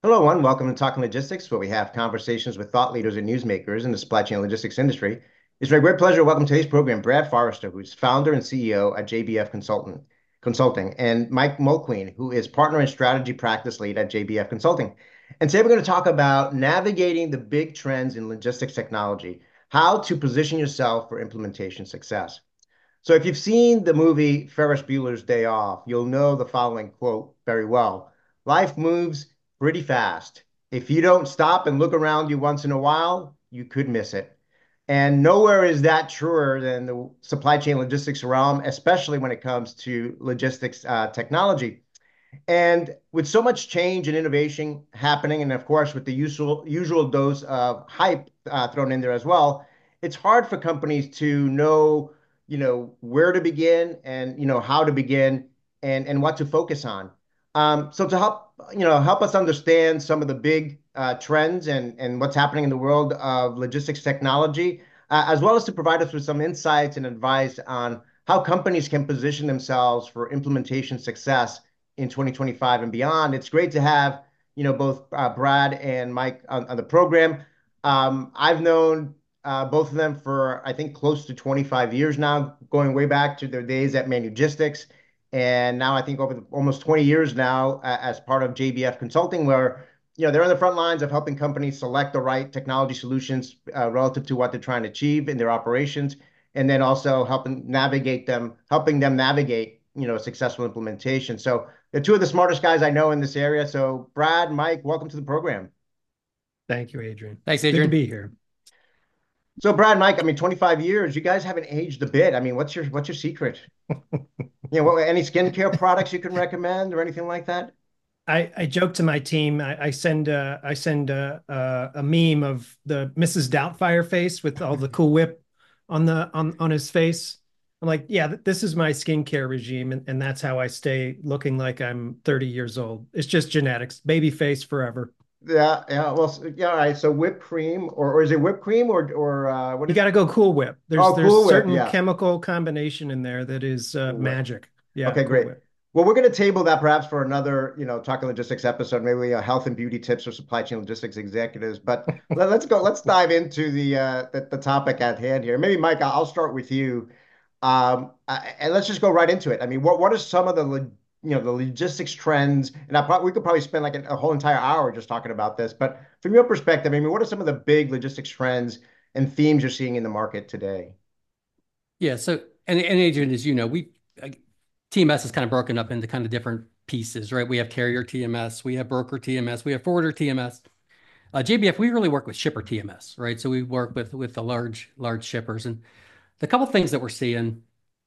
Hello, everyone. Welcome to Talking Logistics, where we have conversations with thought leaders and newsmakers in the supply chain logistics industry. It's my great pleasure to welcome to today's program Brad Forrester, who's founder and CEO at JBF Consulting, and Mike Mulqueen, who is partner and strategy practice lead at JBF Consulting. And today we're going to talk about navigating the big trends in logistics technology, how to position yourself for implementation success. So if you've seen the movie Ferris Bueller's Day Off, you'll know the following quote very well. Life moves pretty fast. If you don't stop and look around you once in a while, you could miss it. And nowhere is that truer than the supply chain logistics realm, especially when it comes to logistics technology. And with so much change and innovation happening, and of course with the usual dose of hype thrown in there as well, it's hard for companies to know, where to begin and how to begin and what to focus on. So to help us understand some of the big trends and what's happening in the world of logistics technology, as well as to provide us with some insights and advice on how companies can position themselves for implementation success in 2025 and beyond. It's great to have, both Brad and Mike on the program. I've known both of them for, I think, close to 25 years now, going way back to their days at Manugistics. And now I think over almost 20 years now as part of JBF Consulting, where, they're on the front lines of helping companies select the right technology solutions relative to what they're trying to achieve in their operations, and then also helping them navigate, a successful implementation. So they're two of the smartest guys I know in this area. So Brad, Mike, welcome to the program. Thank you, Adrian. Thanks, Good to Adrian. be here. So Brad, Mike, I mean, 25 years, you guys haven't aged a bit. I mean, what's your secret? Any skincare products you can recommend or anything like that? I joke to my team. I send a meme of the Mrs. Doubtfire face with all the Cool Whip on his face. I'm like, yeah, this is my skincare regime, and that's how I stay looking like I'm 30 years old. It's just genetics, baby face forever. Yeah, yeah. Well, yeah. All right. So whipped cream, or is it whipped cream, or what You is got it? to go Cool Whip. There's Oh, there's Cool Whip. certain Yeah, chemical combination in there that is Cool Whip. magic. Yeah, Okay, Cool great. Whip. Well, we're going to table that perhaps for another, talking logistics episode, maybe a health and beauty tips for supply chain logistics executives. But let's go. Let's dive into the topic at hand here. Maybe Mike, I'll start with you, and let's just go right into it. I mean, what are some of the logistics trends? And we could probably spend like a whole entire hour just talking about this. But from your perspective, I mean, what are some of the big logistics trends and themes you're seeing in the market today? Yeah. So, and Adrian, as you know, TMS is kind of broken up into kind of different pieces, right? We have carrier TMS, we have broker TMS, we have forwarder TMS. JBF, we really work with shipper TMS, right? So we work with the large shippers, and the couple things that we're seeing.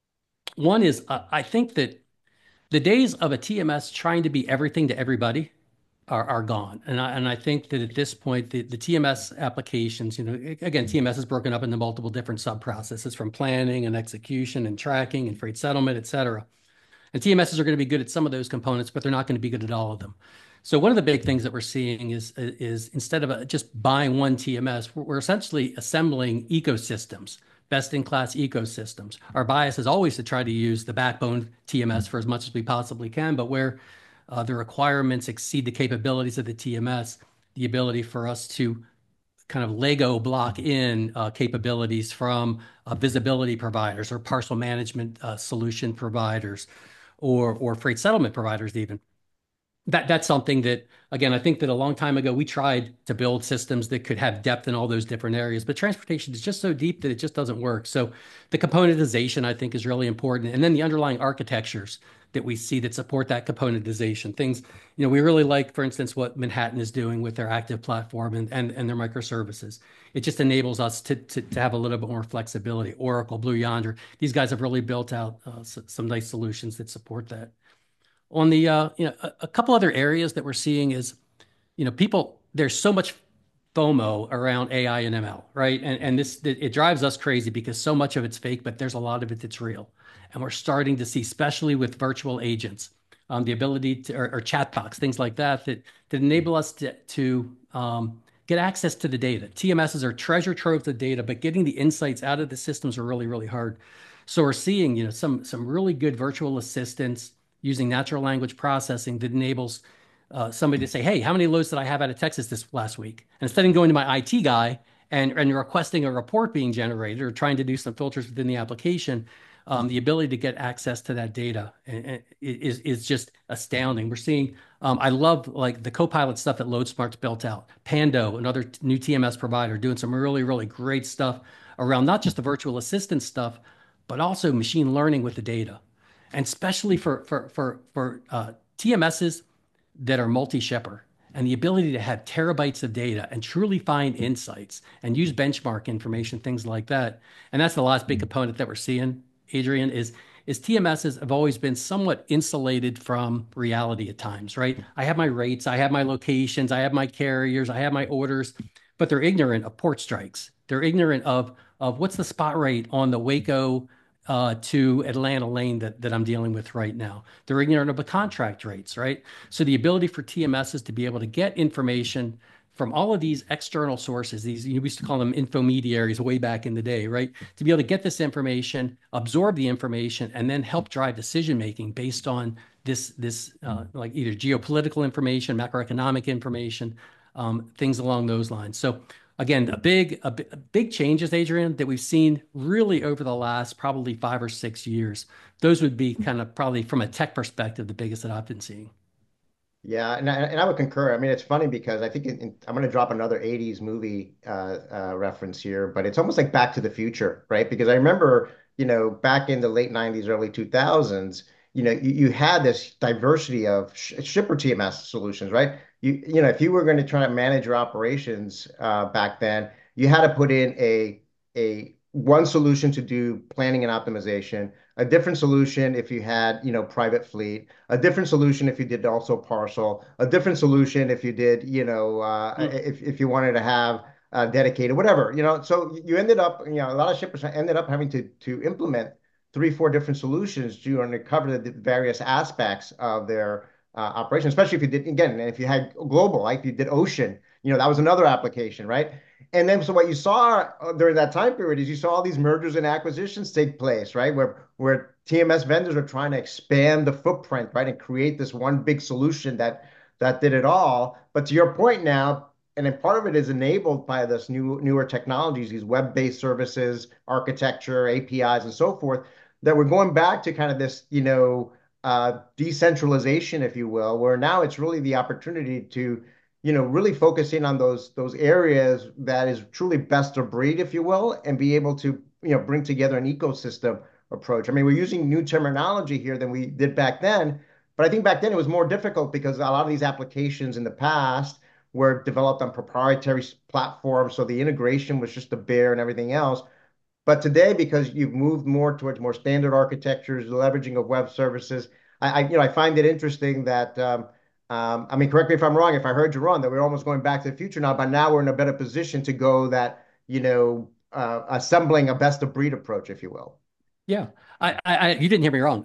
One is I think that the days of a TMS trying to be everything to everybody are gone. And I think that at this point, the TMS applications, again, TMS is broken up into multiple different sub processes from planning and execution and tracking and freight settlement, et cetera. And TMSs are going to be good at some of those components, but they're not going to be good at all of them. So one of the big things that we're seeing is instead of just buying one TMS, we're essentially assembling ecosystems, best in class ecosystems. Our bias is always to try to use the backbone TMS for as much as we possibly can, but where the requirements exceed the capabilities of the TMS, the ability for us to kind of Lego block in capabilities from visibility providers or parcel management solution providers or freight settlement providers even. That's something that, again, I think that a long time ago we tried to build systems that could have depth in all those different areas, but transportation is just so deep that it just doesn't work. So the componentization, I think, is really important. And then the underlying architectures that we see that support that componentization. Things, we really like, for instance, what Manhattan is doing with their active platform and their microservices. It just enables us to have a little bit more flexibility. Oracle, Blue Yonder, these guys have really built out some nice solutions that support that. On the a couple other areas that we're seeing is, people, there's so much FOMO around AI and ML, right? And this it drives us crazy because so much of it's fake, but there's a lot of it that's real. And we're starting to see, especially with virtual agents, the ability to or chatbots, things like that enable us to get access to the data. TMSs are treasure troves of data, but getting the insights out of the systems are really, really hard. So we're seeing, some really good virtual assistants using natural language processing that enables somebody to say, hey, how many loads did I have out of Texas this last week? And instead of going to my IT guy and requesting a report being generated or trying to do some filters within the application, the ability to get access to that data is just astounding. We're seeing, I love like the Copilot stuff that LoadSmart's built out. Pando, another new TMS provider, doing some really, really great stuff around not just the virtual assistant stuff, but also machine learning with the data. And especially for TMSs that are multi-shipper and the ability to have terabytes of data and truly find insights and use benchmark information, things like that. And that's the last big component that we're seeing, Adrian, is TMSs have always been somewhat insulated from reality at times, right? I have my rates, I have my locations, I have my carriers, I have my orders, but they're ignorant of port strikes. They're ignorant of what's the spot rate on the Waco to Atlanta lane that I'm dealing with right now. They're ignorant of the contract rates, right? So the ability for TMSs to be able to get information from all of these external sources, these, we used to call them infomediaries way back in the day, right? To be able to get this information, absorb the information, and then help drive decision making based on this like either geopolitical information, macroeconomic information, things along those lines. So again, a big changes, Adrian, that we've seen really over the last probably 5 or 6 years. Those would be kind of probably from a tech perspective, the biggest that I've been seeing. Yeah, and I would concur. I mean, it's funny because I think I'm going to drop another 80s movie reference here, but it's almost like Back to the Future, right? Because I remember, back in the late 90s, early 2000s, you had this diversity of shipper TMS solutions, right? If you were going to try to manage your operations back then, you had to put in a one solution to do planning and optimization, a different solution if you had, private fleet, a different solution if you did also parcel, a different solution if you did, if you wanted to have dedicated, whatever, So you ended up, a lot of shippers ended up having to implement 3, 4 different solutions to cover the various aspects of their operation, especially if you did, again, if you had global, like if you did ocean, that was another application, right? And then, so what you saw during that time period is you saw all these mergers and acquisitions take place, right? Where TMS vendors are trying to expand the footprint, right, and create this one big solution that did it all. But to your point now, and then part of it is enabled by this newer technologies, these web-based services, architecture, APIs, and so forth, that we're going back to kind of this, decentralization, if you will, where now it's really the opportunity to really focus in on those areas that is truly best of breed, if you will, and be able to, bring together an ecosystem approach. I mean, we're using new terminology here than we did back then, but I think back then it was more difficult because a lot of these applications in the past were developed on proprietary platforms, so the integration was just a bear and everything else. But today, because you've moved more towards more standard architectures, leveraging of web services, I find it interesting that I mean, correct me if I'm wrong, if I heard you wrong, that we're almost going back to the future now, but now we're in a better position to go that, assembling a best of breed approach, if you will. Yeah, you didn't hear me wrong.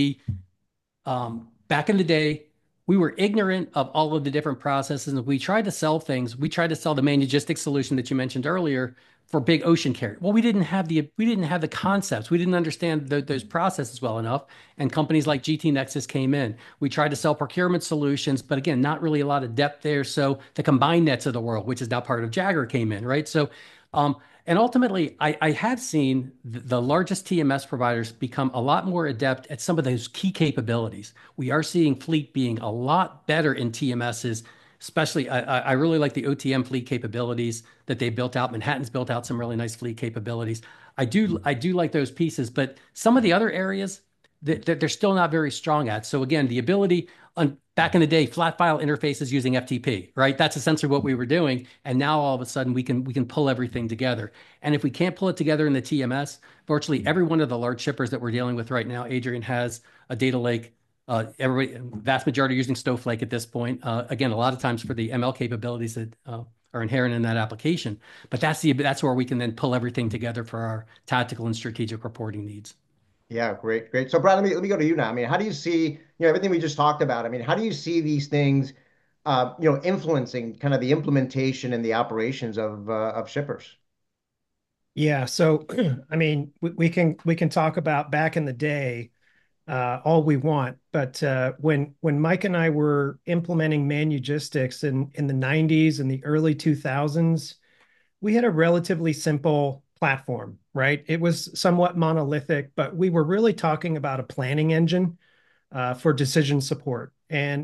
Back in the day, we were ignorant of all of the different processes, and we tried to sell things. We tried to sell the Manugistics solution that you mentioned earlier for big ocean carrier. Well, we didn't have the concepts. We didn't understand those processes well enough. And companies like GT Nexus came in. We tried to sell procurement solutions, but again, not really a lot of depth there. So the combined nets of the world, which is now part of Jagger, came in, right? So and ultimately, I have seen the largest TMS providers become a lot more adept at some of those key capabilities. We are seeing fleet being a lot better in TMSs, especially I really like the OTM fleet capabilities that they built out. Manhattan's built out some really nice fleet capabilities. I do like those pieces, but some of the other areas that they're still not very strong at. So again, the ability on back in the day, flat file interfaces using FTP, right? That's essentially what we were doing. And now all of a sudden we can pull everything together. And if we can't pull it together in the TMS, virtually every one of the large shippers that we're dealing with right now, Adrian, has a data lake. Vast majority are using Snowflake at this point. Again, a lot of times for the ML capabilities that are inherent in that application. But that's where we can then pull everything together for our tactical and strategic reporting needs. Yeah, great, great. So, Brad, let me go to you now. I mean, how do you see, everything we just talked about? I mean, how do you see these things, influencing kind of the implementation and the operations of shippers? Yeah, so I mean, we can talk about back in the day. all we want. But when Mike and I were implementing Manugistics in the 90s and the early 2000s, we had a relatively simple platform, right? It was somewhat monolithic, but we were really talking about a planning engine for decision support, and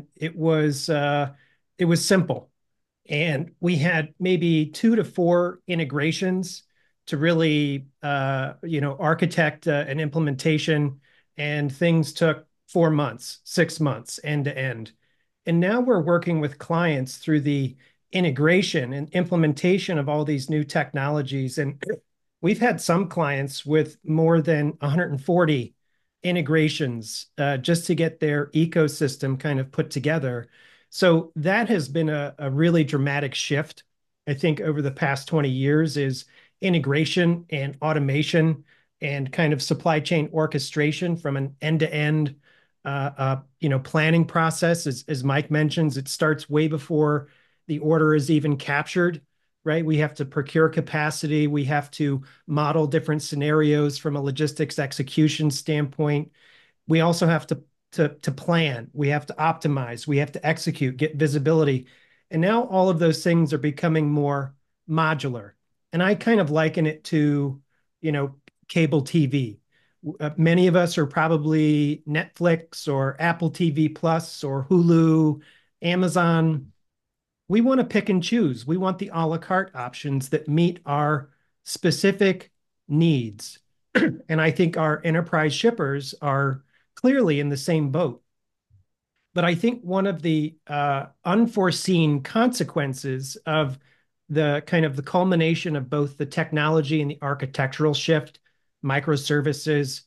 it was simple. And we had maybe 2 to 4 integrations to really architect an implementation, and things took 4 months, 6 months end to end. And now we're working with clients through the integration and implementation of all these new technologies. And we've had some clients with more than 140 integrations just to get their ecosystem kind of put together. So that has been a really dramatic shift, I think, over the past 20 years is integration and automation and kind of supply chain orchestration from an end-to-end planning process. As Mike mentions, it starts way before the order is even captured, right? We have to procure capacity. We have to model different scenarios from a logistics execution standpoint. We also have to plan. We have to optimize. We have to execute, get visibility. And now all of those things are becoming more modular. And I kind of liken it to, cable TV. Many of us are probably Netflix or Apple TV Plus or Hulu, Amazon. We want to pick and choose. We want the a la carte options that meet our specific needs. And I think our enterprise shippers are clearly in the same boat. But I think one of the unforeseen consequences of the kind of the culmination of both the technology and the architectural shift, microservices,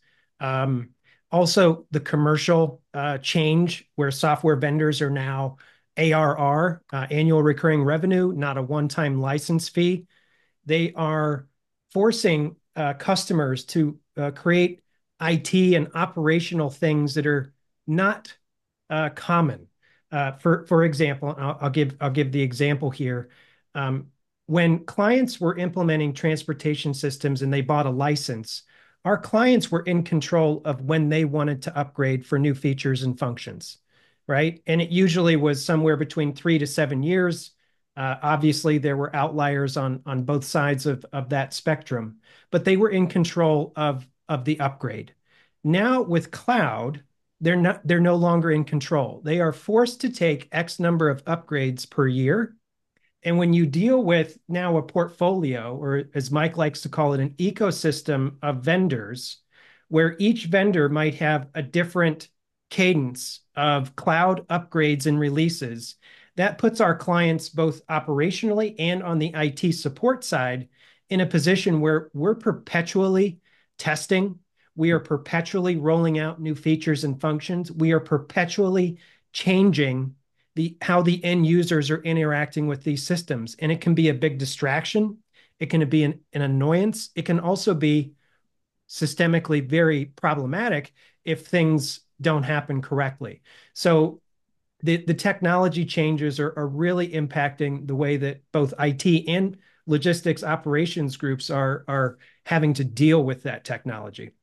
also the commercial change where software vendors are now ARR, annual recurring revenue, not a one-time license fee. They are forcing customers to create IT and operational things that are not common. For example, I'll give the example here. When clients were implementing transportation systems and they bought a license, our clients were in control of when they wanted to upgrade for new features and functions, right? And it usually was somewhere between 3 to 7 years. Obviously, there were outliers on both sides of that spectrum, but they were in control of the upgrade. Now with cloud, they're no longer in control. They are forced to take X number of upgrades per year. And when you deal with now a portfolio, or as Mike likes to call it, an ecosystem of vendors, where each vendor might have a different cadence of cloud upgrades and releases, that puts our clients both operationally and on the IT support side in a position where we're perpetually testing. We are perpetually rolling out new features and functions. We are perpetually changing how the end users are interacting with these systems. And it can be a big distraction. It can be an annoyance. It can also be systemically very problematic if things don't happen correctly. So the technology changes are really impacting the way that both IT and logistics operations groups are having to deal with that technology.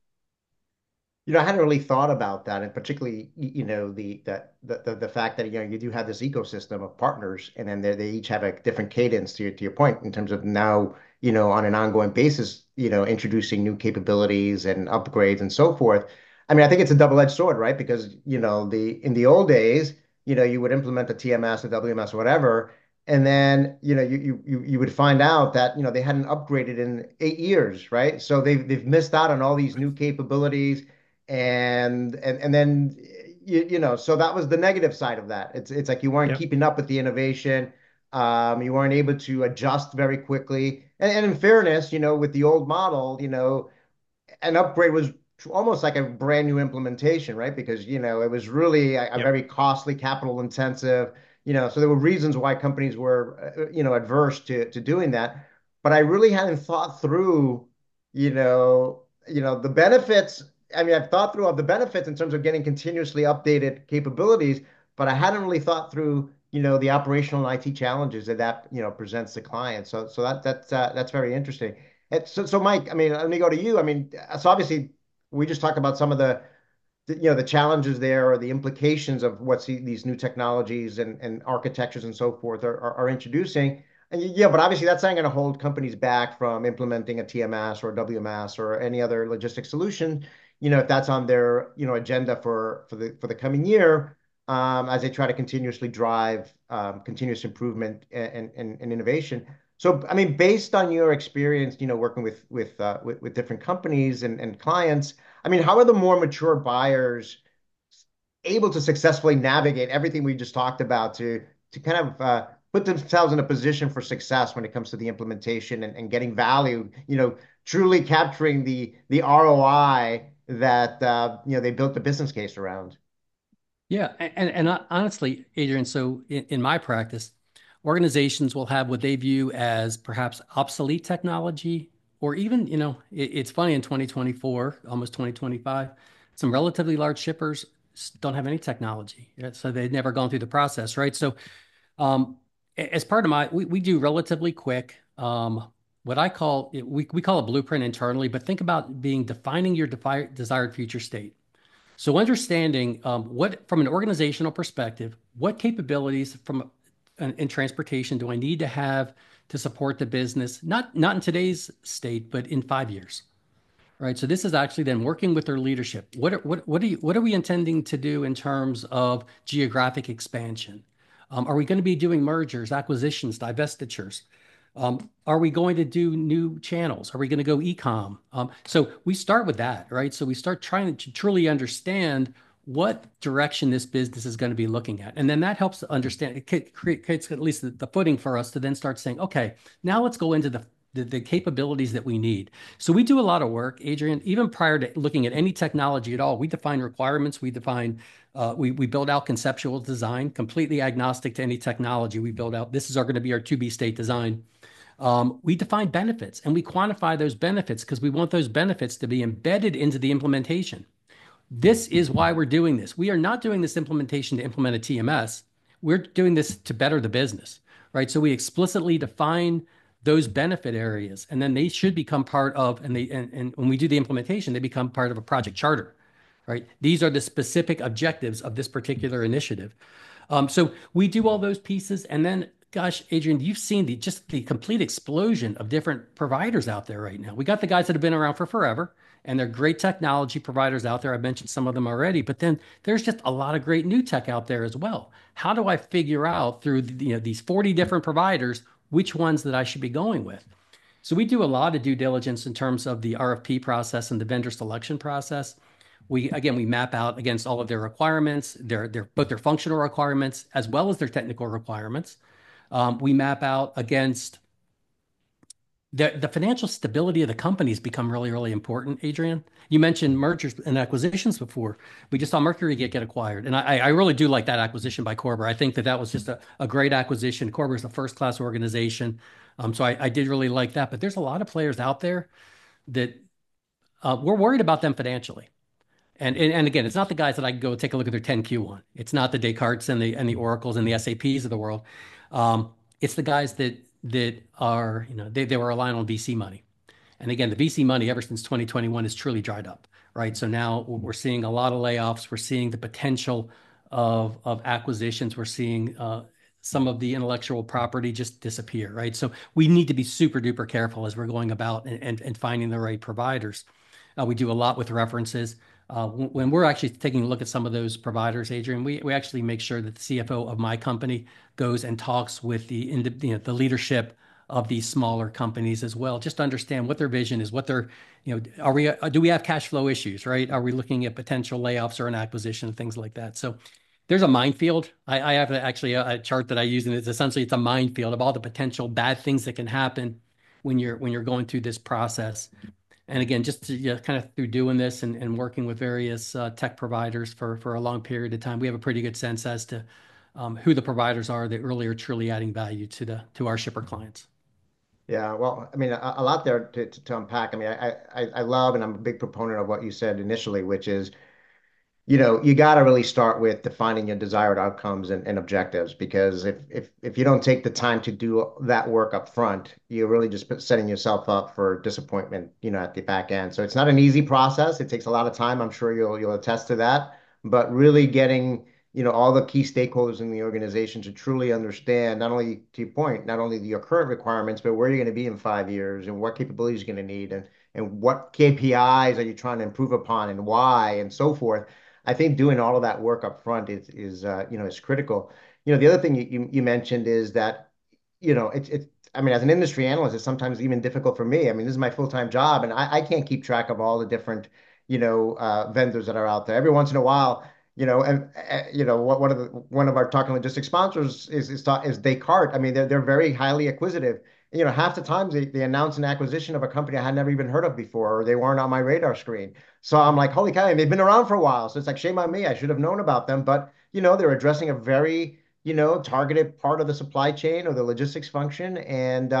I hadn't really thought about that, and particularly, the fact that you do have this ecosystem of partners, and then they each have a different cadence to your point in terms of now, on an ongoing basis, introducing new capabilities and upgrades and so forth. I mean, I think it's a double-edged sword, right? Because the in the old days, you would implement a TMS, a WMS, or whatever, and then you would find out that they hadn't upgraded in 8 years, right? So they've missed out on all these new capabilities and then so that was the negative side of that. It's like you weren't Yep. keeping up with the innovation. You weren't able to adjust very quickly. And in fairness, with the old model, an upgrade was almost like a brand new implementation, right? Because it was really a Yep. very costly, capital intensive. So there were reasons why companies were adverse to doing that. But I really hadn't thought through, the benefits. I mean, I've thought through all the benefits in terms of getting continuously updated capabilities, but I hadn't really thought through, the operational and IT challenges that presents the client. So that's very interesting. And so Mike, I mean, let me go to you. I mean, so obviously we just talked about some of the the challenges there or the implications of what these new technologies and architectures and so forth are introducing. And yeah, but obviously that's not going to hold companies back from implementing a TMS or a WMS or any other logistics solution, if that's on their, agenda for the coming year, as they try to continuously drive continuous improvement and innovation. So, I mean, based on your experience, working with different companies and clients, I mean, how are the more mature buyers able to successfully navigate everything we just talked about to kind of put themselves in a position for success when it comes to the implementation and getting value, truly capturing the ROI that they built the business case around? Yeah, and honestly, Adrian, so in my practice, organizations will have what they view as perhaps obsolete technology, or even, it's funny in 2024, almost 2025, some relatively large shippers don't have any technology. So they've never gone through the process, right? So um, as part of we do relatively quick, what I call, we call a blueprint internally, but think about defining your desired future state. So understanding what, from an organizational perspective, what capabilities in transportation do I need to have to support the business, not in today's state, but in 5 years, right? So this is actually then working with their leadership. What are we intending to do in terms of geographic expansion? Are we going to be doing mergers, acquisitions, divestitures? Are we going to do new channels? Are we going to go e-com? So we start with that, right? So we start trying to truly understand what direction this business is going to be looking at. And then that helps to understand, it creates at least the footing for us to then start saying, okay, now let's go into the capabilities that we need. So we do a lot of work, Adrian, even prior to looking at any technology at all. We define requirements, we build out conceptual design, completely agnostic to any technology. We build out, this is going to be our to-be state design. We define benefits and we quantify those benefits because we want those benefits to be embedded into the implementation. This is why we're doing this. We are not doing this implementation to implement a TMS. We're doing this to better the business, right? So we explicitly define those benefit areas, and then they should become part of, and when we do the implementation, they become part of a project charter, right? These are the specific objectives of this particular initiative. So we do all those pieces, and then, gosh, Adrian, you've seen just the complete explosion of different providers out there right now. We got the guys that have been around for forever, and they're great technology providers out there. I mentioned some of them already, but then there's just a lot of great new tech out there as well. How do I figure out through these 40 different providers which ones that I should be going with? So we do a lot of due diligence in terms of the RFP process and the vendor selection process. We map out against all of their requirements, both their functional requirements as well as their technical requirements. We map out against the financial stability of the companies become really, really important, Adrian. You mentioned mergers and acquisitions before. We just saw Mercury get acquired. And I really do like that acquisition by Körber. I think that was just a great acquisition. Körber is a first-class organization. So I did really like that. But there's a lot of players out there that we're worried about them financially. And again, it's not the guys that I can go take a look at their 10Q on. It's not the Descartes and the Oracles and the SAPs of the world. It's the guys that are, they were relying on VC money. And again, the VC money ever since 2021 has truly dried up, right? So now we're seeing a lot of layoffs. We're seeing the potential of acquisitions. We're seeing some of the intellectual property just disappear, right? So we need to be super duper careful as we're going about and finding the right providers. We do a lot with references. When we're actually taking a look at some of those providers, Adrian, we actually make sure that the CFO of my company goes and talks with the leadership of these smaller companies as well, just to understand what their vision is, what their, do we have cash flow issues, right? Are we looking at potential layoffs or an acquisition, things like that? So there's a minefield. I have actually a chart that I use, and it's a minefield of all the potential bad things that can happen when you're going through this process. And again, just to kind of through doing this and working with various tech providers for a long period of time, we have a pretty good sense as to who the providers are that really are truly adding value to our shipper clients. Yeah, well, I mean, a lot there to unpack. I mean, I love and I'm a big proponent of what you said initially, which is, you got to really start with defining your desired outcomes and objectives, because if you don't take the time to do that work up front, you're really just setting yourself up for disappointment, at the back end. So it's not an easy process. It takes a lot of time. I'm sure you'll attest to that. But really getting, all the key stakeholders in the organization to truly understand, not only to your point, not only your current requirements, but where you're going to be in 5 years and what capabilities you're going to need and what KPIs are you trying to improve upon and why and so forth. I think doing all of that work up front is critical. The other thing you mentioned is that, it's I mean, as an industry analyst, it's sometimes even difficult for me. I mean, this is my full-time job, and I can't keep track of all the different, vendors that are out there. Every once in a while, and one of our Talking Logistics sponsors is Descartes. I mean, they're very highly acquisitive. Half the times they announce an acquisition of a company I had never even heard of before, or they weren't on my radar screen. So I'm like, holy cow, and they've been around for a while. So it's like, shame on me. I should have known about them. But, they're addressing a very, targeted part of the supply chain or the logistics function. And,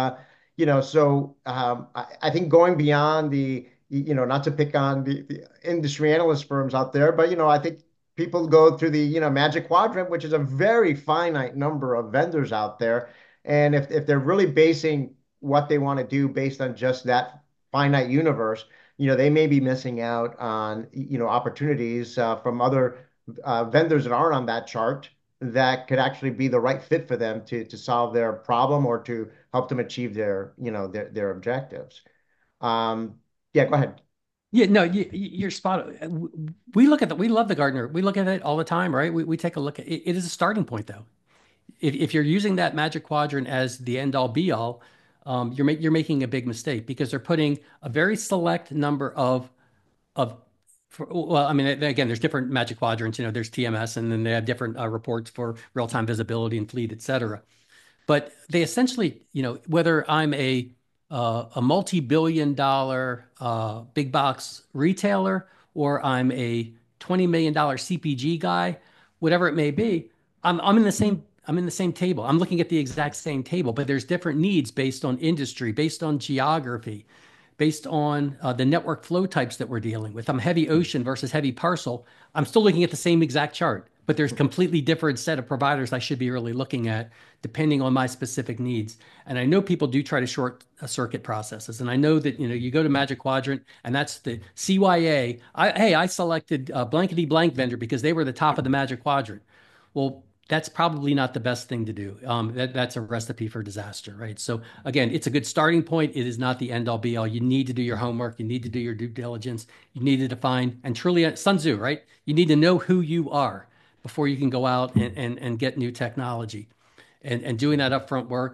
I think going beyond not to pick on the industry analyst firms out there, but, I think people go through the, Magic Quadrant, which is a very finite number of vendors out there. And if they're really basing what they want to do based on just that finite universe, they may be missing out on, opportunities from other vendors that aren't on that chart that could actually be the right fit for them to solve their problem or to help them achieve their objectives. Yeah, go ahead. Yeah, no, you're spot on. We look at we love the Gartner. We look at it all the time, right? We take a look at it. It is a starting point, though. If you're using that Magic Quadrant as the end all be all, you're making a big mistake because they're putting a very select number of well, I mean, again, there's different Magic Quadrants. There's TMS, and then they have different reports for real-time visibility and fleet, et cetera. But they essentially, whether I'm a multi-billion dollar big box retailer or I'm a $20 million CPG guy, whatever it may be, I'm in the same table. I'm looking at the exact same table, but there's different needs based on industry, based on geography, based on the network flow types that we're dealing with. I'm heavy ocean versus heavy parcel. I'm still looking at the same exact chart, but there's a completely different set of providers I should be really looking at depending on my specific needs. And I know people do try to short circuit processes. And I know that, you go to Magic Quadrant and that's the CYA. I selected blankety blank vendor because they were the top of the Magic Quadrant. Well, that's probably not the best thing to do. That's a recipe for disaster, right? So again, it's a good starting point. It is not the end all be all. You need to do your homework. You need to do your due diligence. You need to define and truly Sun Tzu, right? You need to know who you are before you can go out and get new technology. And doing that upfront work,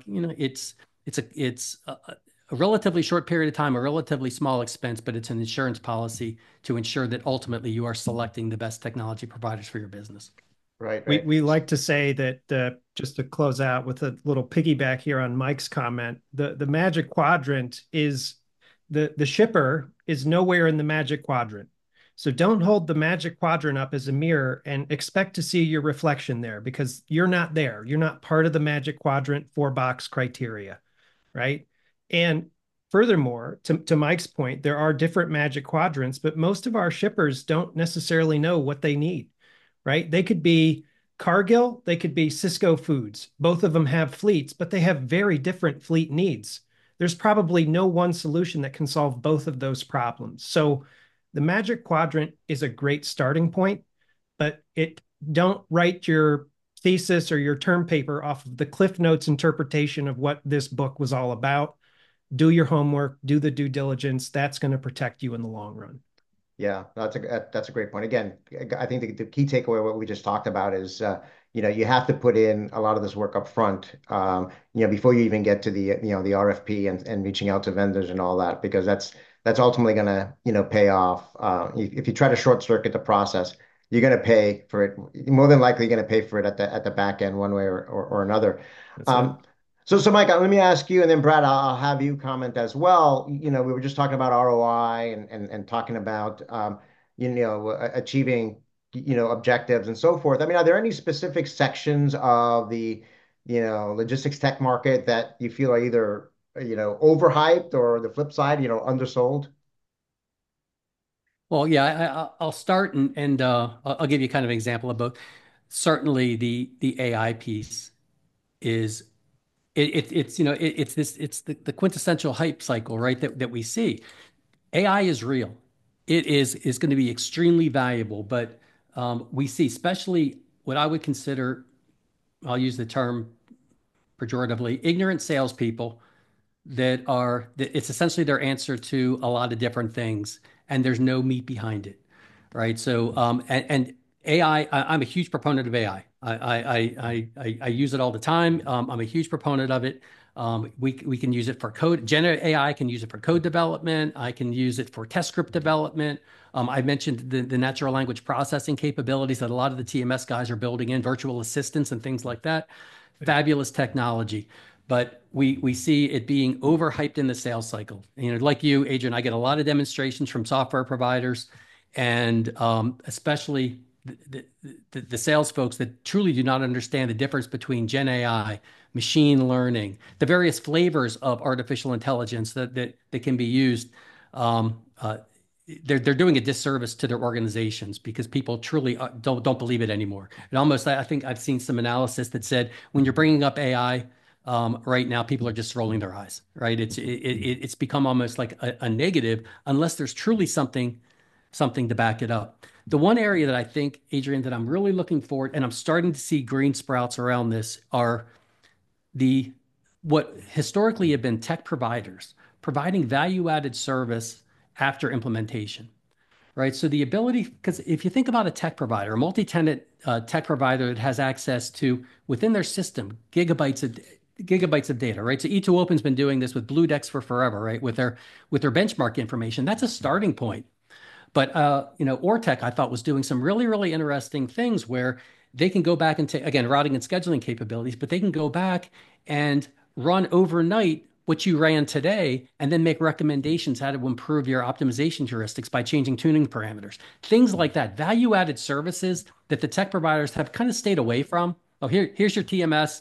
it's a relatively short period of time, a relatively small expense, but it's an insurance policy to ensure that ultimately you are selecting the best technology providers for your business. Right, We right. we like to say that just to close out with a little piggyback here on Mike's comment, the Magic Quadrant is the shipper is nowhere in the Magic Quadrant. So don't hold the Magic Quadrant up as a mirror and expect to see your reflection there because you're not there. You're not part of the Magic Quadrant four-box criteria, right? And furthermore, to Mike's point, there are different Magic Quadrants, but most of our shippers don't necessarily know what they need, right? They could be Cargill, they could be Cisco Foods. Both of them have fleets, but they have very different fleet needs. There's probably no one solution that can solve both of those problems. So the Magic Quadrant is a great starting point, but don't write your thesis or your term paper off of the Cliff Notes interpretation of what this book was all about. Do your homework, do the due diligence. That's going to protect you in the long run. Yeah, that's a great point. Again, I think the key takeaway what we just talked about is you have to put in a lot of this work up front, before you even get to the RFP and reaching out to vendors and all that, because that's ultimately going to pay off. If you try to short circuit the process, you're going to pay for it. You're more than likely going to pay for it at the back end one way or another. That's it. So Mike, let me ask you, and then Brad, I'll have you comment as well. We were just talking about ROI and talking about achieving objectives and so forth. I mean, are there any specific sections of the logistics tech market that you feel are either overhyped or the flip side, undersold? Well, yeah, I'll start and I'll give you kind of an example of both. Certainly, the AI piece is it's it's the quintessential hype cycle, right? That we see. AI is real. It is going to be extremely valuable, but we see, especially what I would consider, I'll use the term pejoratively, ignorant salespeople that it's essentially their answer to a lot of different things, and there's no meat behind it, right? So, and AI, I'm a huge proponent of AI. I use it all the time. I'm a huge proponent of it. We can use it for code. Generative AI can use it for code development. I can use it for test script development. I mentioned the natural language processing capabilities that a lot of the TMS guys are building in, virtual assistants and things like that. Fabulous technology, but we see it being overhyped in the sales cycle. You know, like you, Adrian, I get a lot of demonstrations from software providers, and especially the sales folks that truly do not understand the difference between Gen AI, machine learning, the various flavors of artificial intelligence that can be used. Um, uh, they're doing a disservice to their organizations because people truly don't believe it anymore. And almost, I think I've seen some analysis that said when you're bringing up AI right now, people are just rolling their eyes. Right? It's become almost like a negative unless there's truly something to back it up. The one area that I think, Adrian, that I'm really looking forward, and I'm starting to see green sprouts around this, are the what historically have been tech providers providing value-added service after implementation, right? So the ability, because if you think about a tech provider, a multi-tenant tech provider that has access to within their system gigabytes of data, right? So E2Open's been doing this with Bluedex for forever, right? With their benchmark information, that's a starting point. But Ortec I thought was doing some really interesting things where they can go back and take again routing and scheduling capabilities, but they can go back and run overnight what you ran today and then make recommendations how to improve your optimization heuristics by changing tuning parameters. Things like that, value-added services that the tech providers have kind of stayed away from. Oh, here's your TMS.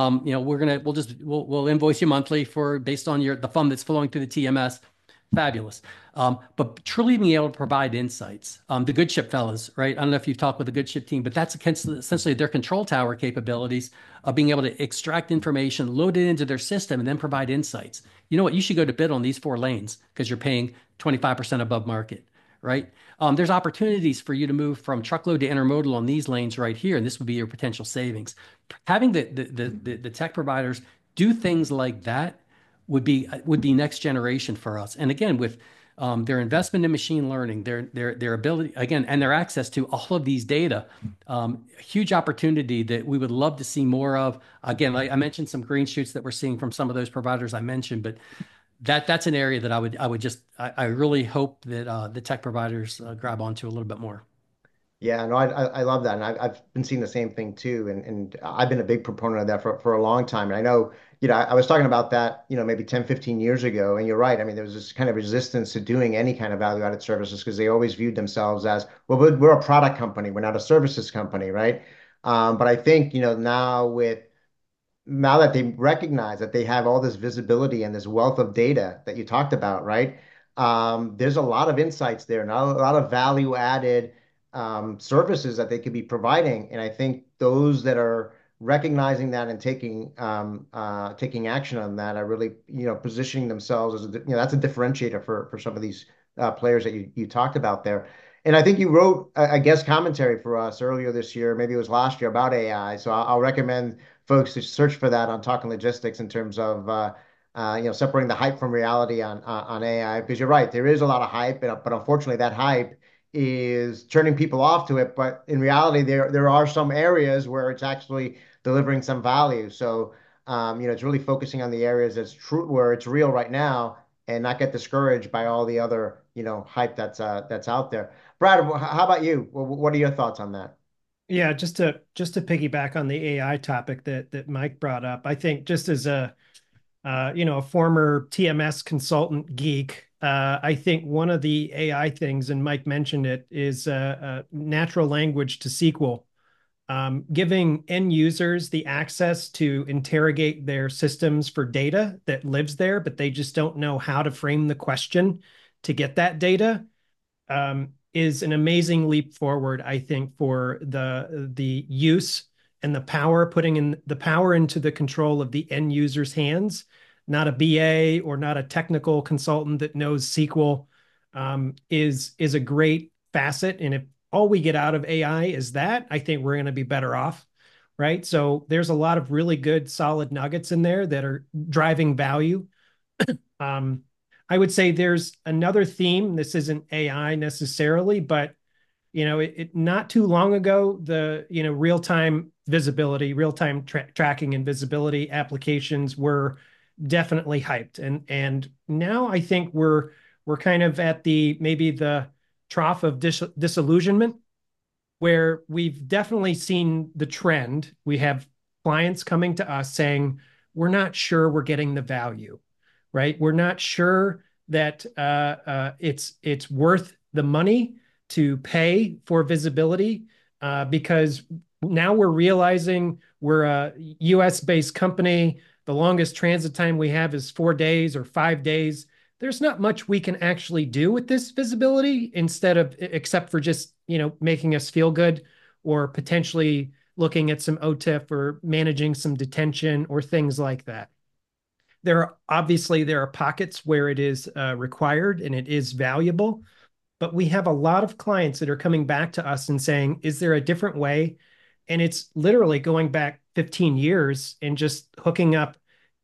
We'll invoice you monthly for based on the fund that's flowing through the TMS. Fabulous. But truly being able to provide insights. The Good Ship fellas, right? I don't know if you've talked with the Good Ship team, but that's essentially their control tower capabilities of being able to extract information, load it into their system, and then provide insights. You know what? You should go to bid on these 4 lanes because you're paying 25% above market, right? There's opportunities for you to move from truckload to intermodal on these lanes right here, and this would be your potential savings. Having the tech providers do things like that would be next generation for us. And again, with their investment in machine learning, their ability again, and their access to all of these data, huge opportunity that we would love to see more of. Again, like I mentioned some green shoots that we're seeing from some of those providers I mentioned, but that's an area that I really hope that the tech providers grab onto a little bit more. Yeah, no, I love that, and I've been seeing the same thing too, and I've been a big proponent of that for a long time. And I know, I was talking about that, maybe 10, 15 years ago, and you're right. I mean, there was this kind of resistance to doing any kind of value-added services because they always viewed themselves as, well, we're a product company, we're not a services company, right? But I think, now that they recognize that they have all this visibility and this wealth of data that you talked about, right? There's a lot of insights there, and a lot of value added services that they could be providing. And I think those that are recognizing that and taking action on that are really, positioning themselves as that's a differentiator for some of these players that you talked about there. And I think you wrote a guest commentary for us earlier this year, maybe it was last year, about AI. So I'll recommend folks to search for that on Talking Logistics in terms of separating the hype from reality on AI. Because you're right, there is a lot of hype, but unfortunately, that hype is turning people off to it. But in reality, there are some areas where it's actually delivering some value. So it's really focusing on the areas that's true, where it's real right now, and not get discouraged by all the other hype that's out there. Brad, how about you? What are your thoughts on that? Yeah, just to piggyback on the AI topic that Mike brought up, I think just as a former TMS consultant geek, I think one of the AI things, and Mike mentioned it, is natural language to SQL, giving end users the access to interrogate their systems for data that lives there, but they just don't know how to frame the question to get that data. is an amazing leap forward, I think, for the use and the power, putting in the power into the control of the end user's hands, not a BA or not a technical consultant that knows SQL, is a great facet. And if all we get out of AI is that, I think we're going to be better off. Right. So there's a lot of really good, solid nuggets in there that are driving value. Um, I would say there's another theme. This isn't AI necessarily, but not too long ago, the real-time visibility, real-time tracking and visibility applications were definitely hyped, and now I think we're kind of at the maybe the trough of disillusionment, where we've definitely seen the trend. We have clients coming to us saying, we're not sure we're getting the value, right? We're not sure that it's worth the money to pay for visibility, because now we're realizing we're a US-based company. The longest transit time we have is 4 days or 5 days. There's not much we can actually do with this visibility except for just, making us feel good, or potentially looking at some OTIF or managing some detention or things like that. There are pockets where it is required and it is valuable, but we have a lot of clients that are coming back to us and saying, is there a different way? And it's literally going back 15 years and just hooking up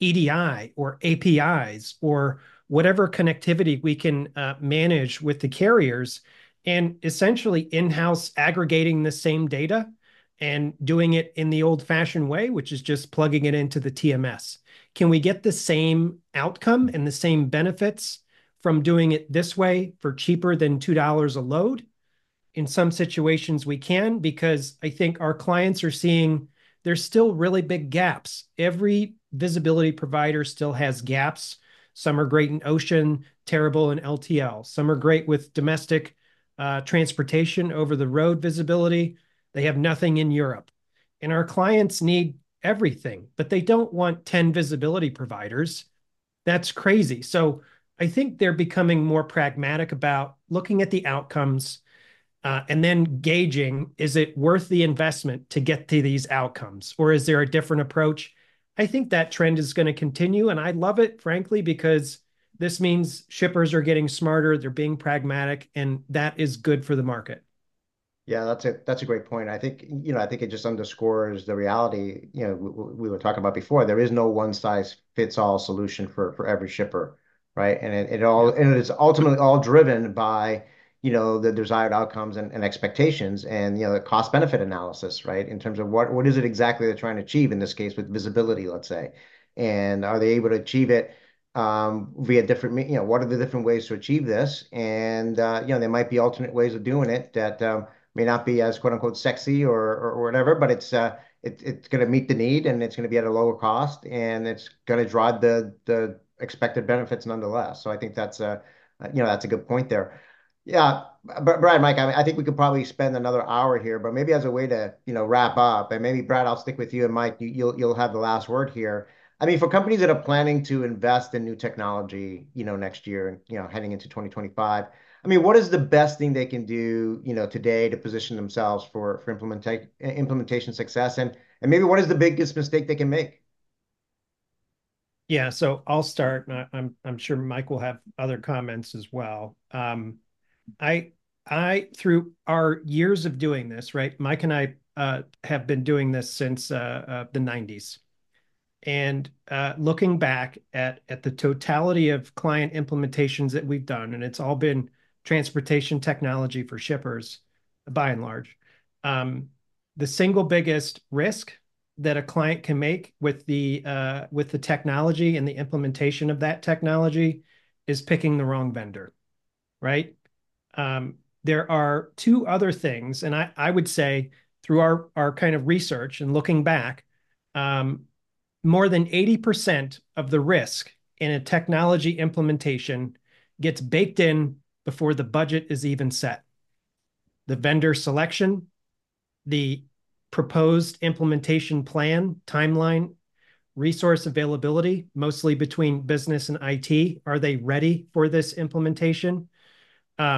EDI or APIs or whatever connectivity we can manage with the carriers, and essentially in-house aggregating the same data and doing it in the old-fashioned way, which is just plugging it into the TMS. Can we get the same outcome and the same benefits from doing it this way for cheaper than $2 a load? In some situations we can, because I think our clients are seeing there's still really big gaps. Every visibility provider still has gaps. Some are great in ocean, terrible in LTL. Some are great with domestic transportation, over the road visibility. They have nothing in Europe. And our clients need everything, but they don't want 10 visibility providers. That's crazy. So I think they're becoming more pragmatic about looking at the outcomes, and then gauging, is it worth the investment to get to these outcomes, or is there a different approach? I think that trend is going to continue, and I love it, frankly, because this means shippers are getting smarter, they're being pragmatic, and that is good for the market. Yeah, that's a great point. I think it just underscores the reality, we were talking about before. There is no one size fits all solution for every shipper, right? And and it's ultimately all driven by, the desired outcomes and expectations, and the cost benefit analysis, right? In terms of what is it exactly they're trying to achieve in this case with visibility, let's say. And are they able to achieve it via different, what are the different ways to achieve this? And there might be alternate ways of doing it that may not be as quote unquote sexy or whatever, but it's going to meet the need, and it's going to be at a lower cost, and it's going to drive the expected benefits nonetheless. So I think that's a good point there. Yeah, but Brad, Mike, I think we could probably spend another hour here, but maybe as a way to wrap up, and maybe Brad, I'll stick with you, and Mike, you'll have the last word here. I mean, for companies that are planning to invest in new technology, next year and heading into 2025. I mean, what is the best thing they can do, today to position themselves for implementation success, and maybe what is the biggest mistake they can make? Yeah, so I'll start, and I'm sure Mike will have other comments as well. I through our years of doing this, right? Mike and I have been doing this since the 90s. And looking back at the totality of client implementations that we've done, and it's all been transportation technology for shippers by and large. The single biggest risk that a client can make with the technology and the implementation of that technology is picking the wrong vendor, right? There are two other things, and I would say through our kind of research and looking back, more than 80% of the risk in a technology implementation gets baked in before the budget is even set. The vendor selection, the proposed implementation plan, timeline, resource availability, mostly between business and IT. Are they ready for this implementation?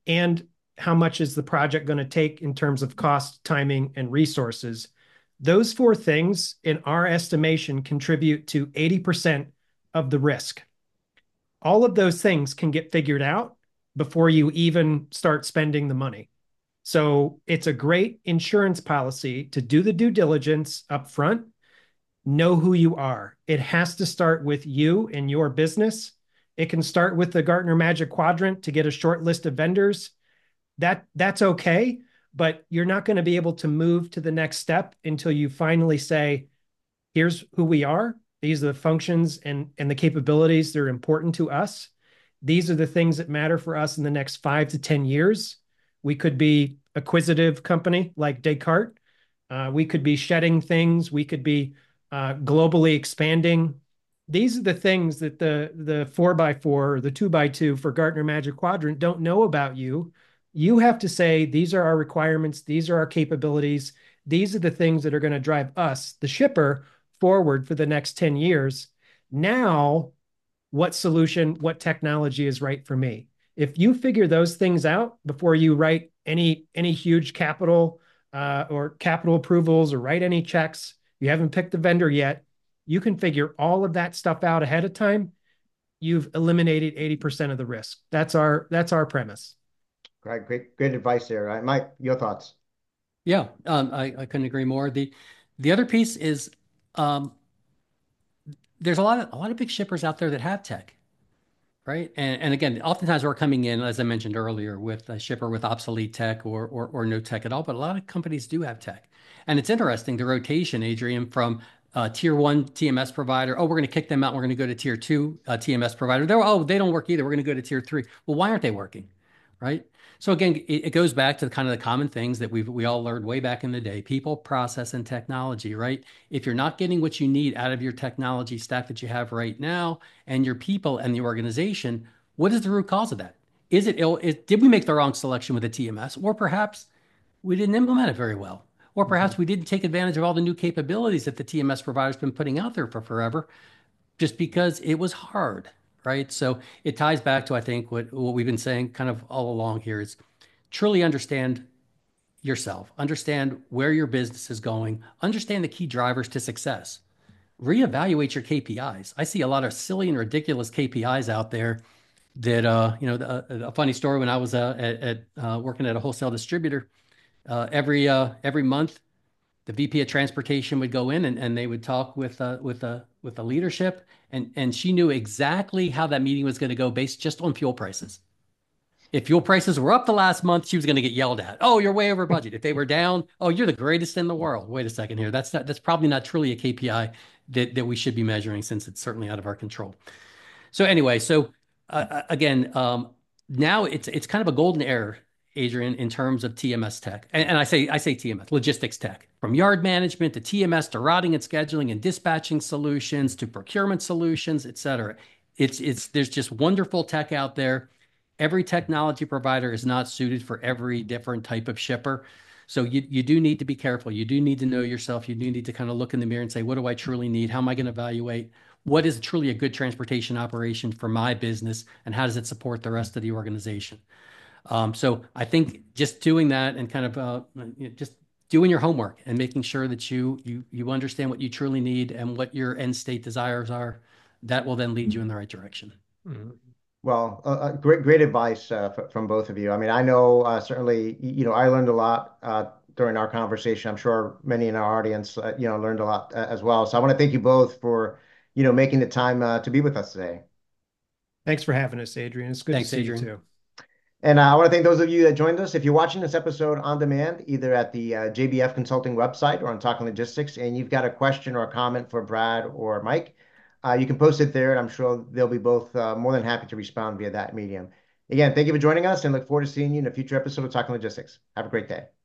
and how much is the project going to take in terms of cost, timing, and resources. Those four things, in our estimation, contribute to 80% of the risk. All of those things can get figured out before you even start spending the money. So it's a great insurance policy to do the due diligence up front, know who you are. It has to start with you and your business. It can start with the Gartner Magic Quadrant to get a short list of vendors. That's okay, but you're not going to be able to move to the next step until you finally say, here's who we are. These are the functions and the capabilities that are important to us. These are the things that matter for us in the next 5 to 10 years. We could be acquisitive company like Descartes. We could be shedding things. We could be globally expanding. These are the things that the 4x4 or the 2x2 for Gartner Magic Quadrant don't know about you. You have to say, these are our requirements. These are our capabilities. These are the things that are going to drive us, the shipper, forward for the next 10 years. Now, what solution, what technology is right for me? If you figure those things out before you write any huge capital or capital approvals or write any checks, you haven't picked the vendor yet, you can figure all of that stuff out ahead of time. You've eliminated 80% of the risk. That's our premise. Great advice there. Mike, your thoughts? Yeah, I couldn't agree more. The other piece is there's a lot of big shippers out there that have tech, right? And again, oftentimes we're coming in, as I mentioned earlier, with a shipper with obsolete tech or no tech at all. But a lot of companies do have tech, and it's interesting the rotation, Adrian, from tier one TMS provider. Oh, we're going to kick them out. We're going to go to tier two TMS provider. They don't work either. We're going to go to tier three. Well, why aren't they working, right? So again, it goes back to kind of the common things that we all learned way back in the day: people, process, and technology, right? If you're not getting what you need out of your technology stack that you have right now and your people and the organization, what is the root cause of that? Is it ill? Did we make the wrong selection with the TMS? Or perhaps we didn't implement it very well. Or perhaps we didn't take advantage of all the new capabilities that the TMS provider's been putting out there for forever, just because it was hard, right? So it ties back to, I think, what we've been saying kind of all along here is truly understand yourself, understand where your business is going, understand the key drivers to success, reevaluate your KPIs. I see a lot of silly and ridiculous KPIs out there that, a funny story when I was working at a wholesale distributor, every month, the VP of transportation would go in and they would talk with the leadership, and she knew exactly how that meeting was going to go based just on fuel prices. If fuel prices were up the last month, she was going to get yelled at. Oh, you're way over budget. If they were down, oh, you're the greatest in the world. Wait a second here. That's probably not truly a KPI that we should be measuring, since it's certainly out of our control. So anyway, again, now it's kind of a golden era, Adrian, in terms of TMS tech. And I say TMS, logistics tech, from yard management to TMS to routing and scheduling and dispatching solutions to procurement solutions, et cetera. There's just wonderful tech out there. Every technology provider is not suited for every different type of shipper. So you do need to be careful. You do need to know yourself. You do need to kind of look in the mirror and say, what do I truly need? How am I going to evaluate? What is truly a good transportation operation for my business? And how does it support the rest of the organization? So I think just doing that and kind of just doing your homework and making sure that you understand what you truly need and what your end state desires are, that will then lead you in the right direction. Mm-hmm. Well, great advice from both of you. I mean, I know certainly, I learned a lot during our conversation. I'm sure many in our audience, learned a lot as well. So I want to thank you both for, making the time to be with us today. Thanks for having us, Adrian. It's good to see you too. And I want to thank those of you that joined us. If you're watching this episode on demand, either at the JBF Consulting website or on Talking Logistics, and you've got a question or a comment for Brad or Mike, you can post it there, and I'm sure they'll be both more than happy to respond via that medium. Again, thank you for joining us, and look forward to seeing you in a future episode of Talking Logistics. Have a great day.